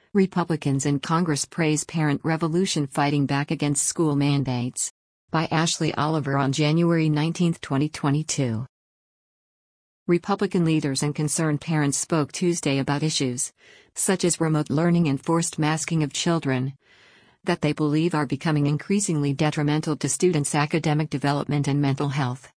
Republicans in Congress praise parent revolution fighting back against school mandates. By Ashley Oliver on January 19, 2022. Republican leaders and concerned parents spoke Tuesday about issues, such as remote learning and forced masking of children, that they believe are becoming increasingly detrimental to students' academic development and mental health.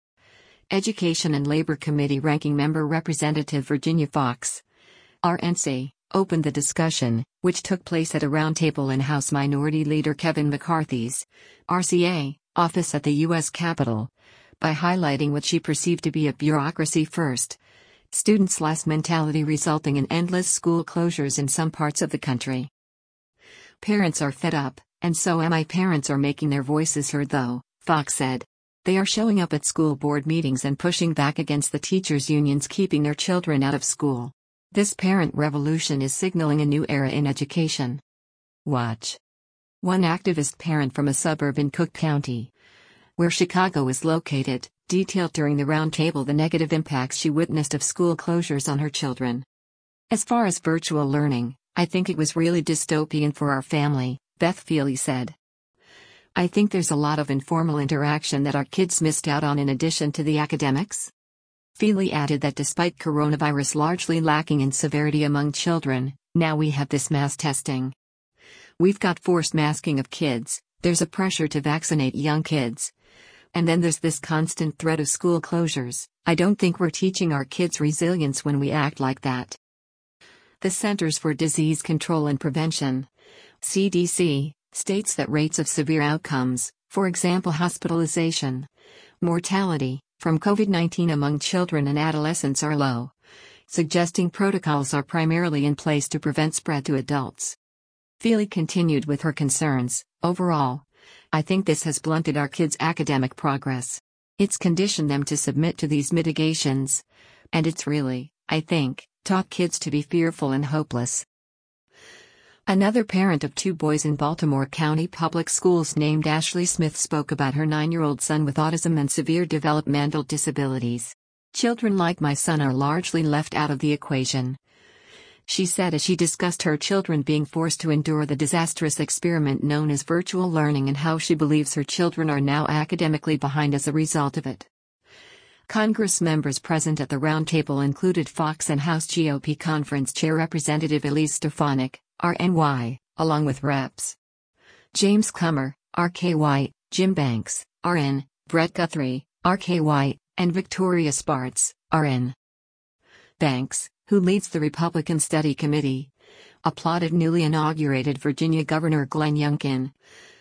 Education and Labor Committee Ranking Member Representative Virginia Foxx, RNC, opened the discussion, which took place at a roundtable in House Minority Leader Kevin McCarthy's RCA office at the U.S. Capitol, by highlighting what she perceived to be a bureaucracy-first, students-less mentality resulting in endless school closures in some parts of the country. Parents are fed up, and so am I. Parents are making their voices heard though, Foxx said. They are showing up at school board meetings and pushing back against the teachers' unions keeping their children out of school. This parent revolution is signaling a new era in education. Watch. One activist parent from a suburb in Cook County, where Chicago is located, detailed during the roundtable the negative impacts she witnessed of school closures on her children. As far as virtual learning, I think it was really dystopian for our family, Beth Feely said. I think there's a lot of informal interaction that our kids missed out on in addition to the academics. Feely added that despite coronavirus largely lacking in severity among children, now we have this mass testing. We've got forced masking of kids, there's a pressure to vaccinate young kids. And then there's this constant threat of school closures. I don't think we're teaching our kids resilience when we act like that. The Centers for Disease Control and Prevention, CDC, states that rates of severe outcomes, for example hospitalization, mortality, from COVID-19 among children and adolescents are low, suggesting protocols are primarily in place to prevent spread to adults. Feely continued with her concerns. Overall, I think this has blunted our kids' academic progress. It's conditioned them to submit to these mitigations. And it's really, I think, taught kids to be fearful and hopeless. Another parent of 2 boys in Baltimore County Public Schools named Ashley Smith spoke about her 9-year-old son with autism and severe developmental disabilities. Children like my son are largely left out of the equation, she said as she discussed her children being forced to endure the disastrous experiment known as virtual learning and how she believes her children are now academically behind as a result of it. Congress members present at the roundtable included Foxx and House GOP Conference Chair Representative Elise Stefanik, RNY, along with Reps. James Comer, RKY, Jim Banks, RN, Brett Guthrie, RKY, and Victoria Spartz, RN. Banks, who leads the Republican Study Committee, applauded newly inaugurated Virginia Governor Glenn Youngkin,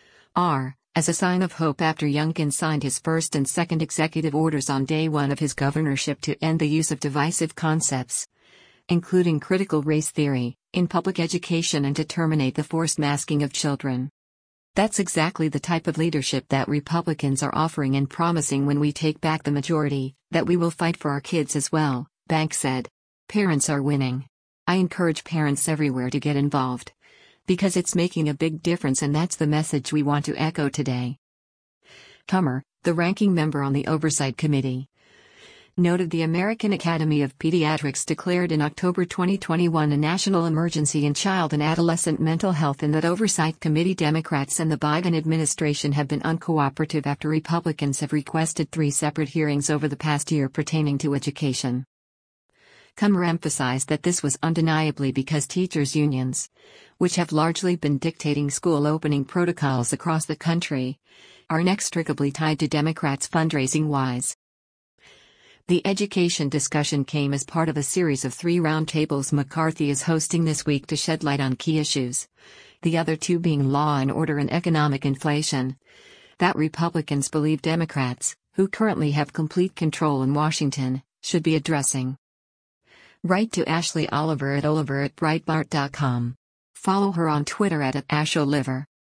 as a sign of hope after Youngkin signed his first and second executive orders on day 1 of his governorship to end the use of divisive concepts, including critical race theory, in public education and to terminate the forced masking of children. That's exactly the type of leadership that Republicans are offering and promising when we take back the majority, that we will fight for our kids as well, Banks said. Parents are winning. I encourage parents everywhere to get involved, because it's making a big difference, and that's the message we want to echo today. Comer, the ranking member on the Oversight Committee, noted the American Academy of Pediatrics declared in October 2021 a national emergency in child and adolescent mental health, and that Oversight Committee Democrats and the Biden administration have been uncooperative after Republicans have requested 3 separate hearings over the past year pertaining to education. Comer emphasized that this was undeniably because teachers' unions, which have largely been dictating school opening protocols across the country, are inextricably tied to Democrats' fundraising wise. The education discussion came as part of a series of 3 roundtables McCarthy is hosting this week to shed light on key issues, the other 2 being law and order and economic inflation, that Republicans believe Democrats, who currently have complete control in Washington, should be addressing. Write to Ashley Oliver at Breitbart.com. Follow her on Twitter at @AshOliver.